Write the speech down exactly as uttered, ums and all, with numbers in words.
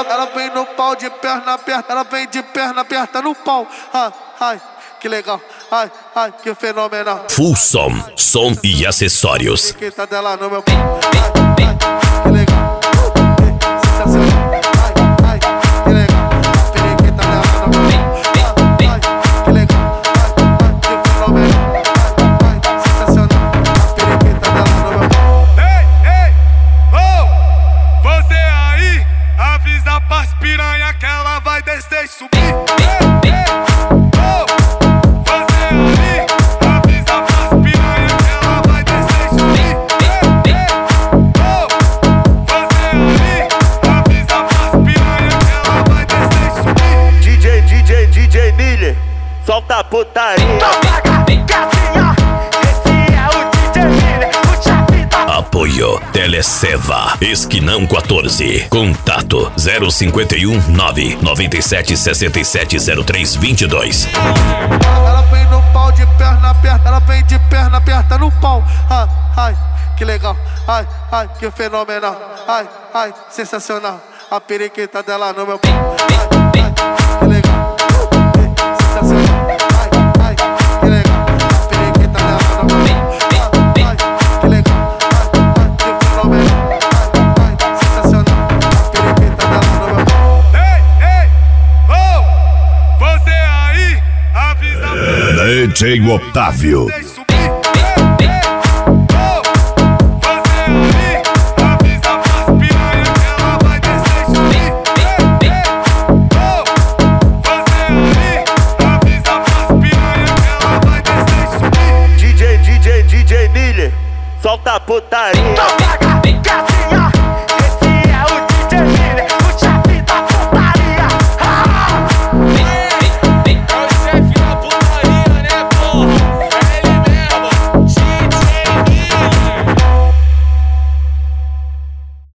ela, ela vem no pau de perna aberta, ela vem de perna aberta no pau. Ai, ai, que legal, ai, ai, que fenomenal. Full som, som e acessórios. Que tá dela no meu pau. Ai, ai, que legal, sensacional. Ai, ai, que legal, que tá dela no meu pau. Ai, que legal, ai, que fenomenal. Ai, ai, sensacional. Que tá dela no meu pau. Ei, ei, oh, você aí, avisa pras piranha que ela vai descer e subir. Ei, ei, oh, você aí, avisa pras piranha que ela vai descer e subir. Ei, ei, oh, você aí, avisa pras piranha que ela vai descer e subir. D J, D J, D J Miller, solta a putaria. Apoio Teleseva, Esquinão quatorze. Contato zero cinquenta e um, nove nove sete, sessenta e sete, zero três vinte e dois. Ela vem no pau de perna aberta, ela vem de perna aberta no pau. Ai, ai, que legal, ai, ai, que fenomenal. Ai, ai, sensacional. A periquita dela no meu pau. Ai, ai, que legal, sensacional. Ai, ai, que legal, a periquita dela no meu pau. Ai, ai, que legal, ai, ai, que fenomenal. Ai, ai, sensacional. A periquita dela no meu pau. Ei, ei, oh, você aí, avisa D J Otávio. pra subir. Ei, ei, oh, você aí, avisa pras piranha que ela vai descer e subir. Ei, ei, oh, você aí, avisa pras piranha que ela vai descer e subir. D J, D J, D J Miller, solta a putaria.